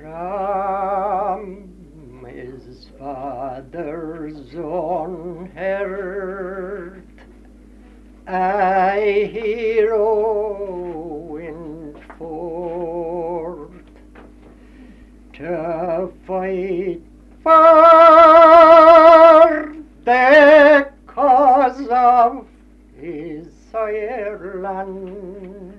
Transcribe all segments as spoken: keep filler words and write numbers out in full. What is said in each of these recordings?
from his father's own hearth, a hero went forth to fight for the cause of his Ireland.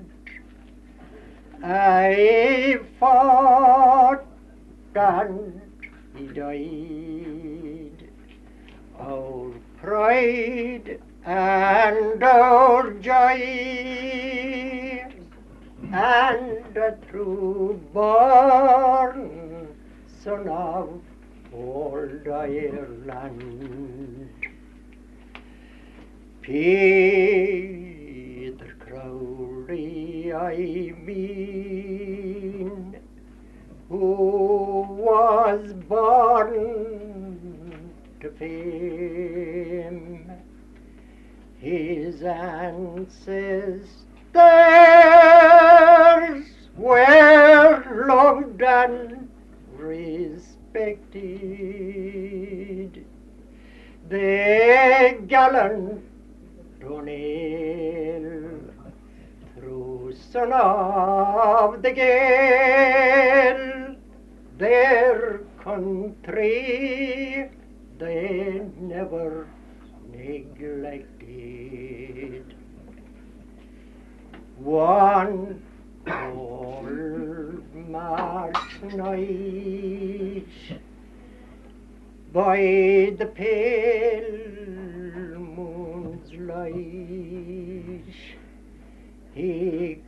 I fought and he died. Our pride and our joy, and a true born son of old Ireland. Peter Crowley I mean, who was born to fame. His ancestors were loved and respected. The gallant O'Neill, true son of the Gael, their country they never neglected. One cold March night, by the pale moon's light, he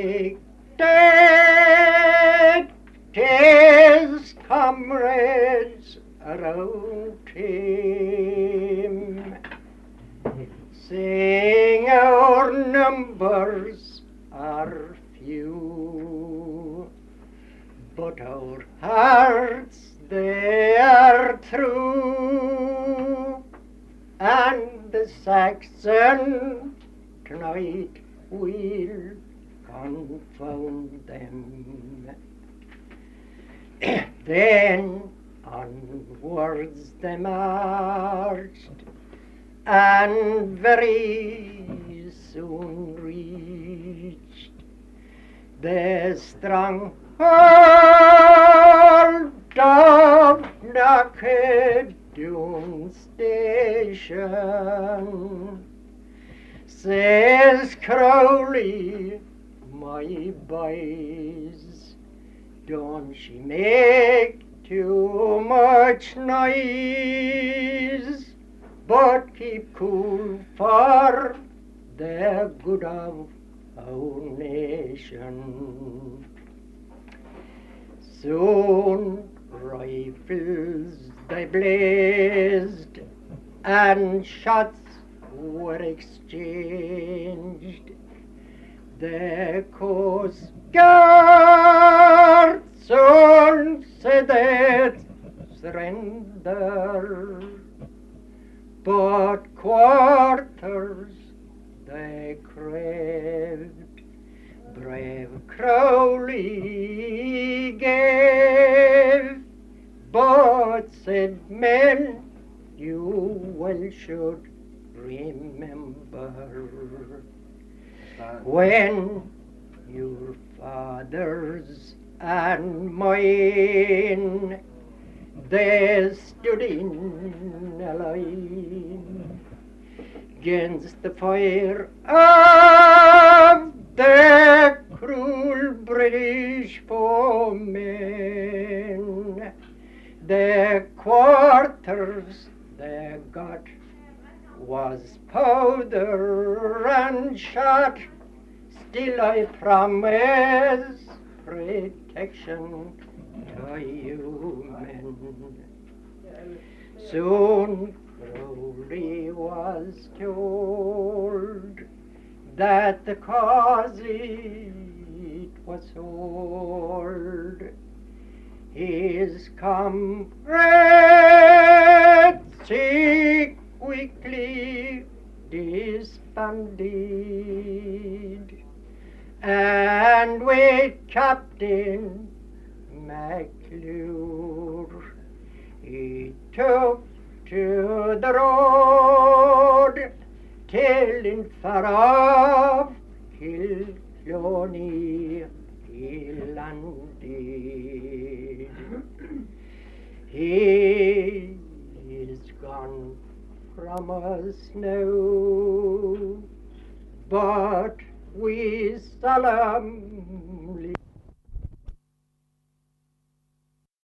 collected his comrades around him, saying our numbers are few, but our hearts they are true, and the Saxon tonight will confound them. Then onwards they marched, and very soon reached the stronghold of Knockadoon Station. Says Crowley, my boys, don't she make too much noise, but keep cool for the good of our nation. Soon rifles they blazed, and shots were exchanged. The Coast Guard soon said that surrender, but quarters they craved. Brave Crowley gave, but said, men, you well should remember, when your fathers and mine they stood in a line against the fire of the cruel British foemen. The quarters they got was powder and shot. Still I promise protection to you men. Soon Crowley was told that the cause it was sold. His comrades he quickly disbanded, and with Captain MacClure. He took to the road till in far off Kilcloney he landed. He is gone from us now, but we solemn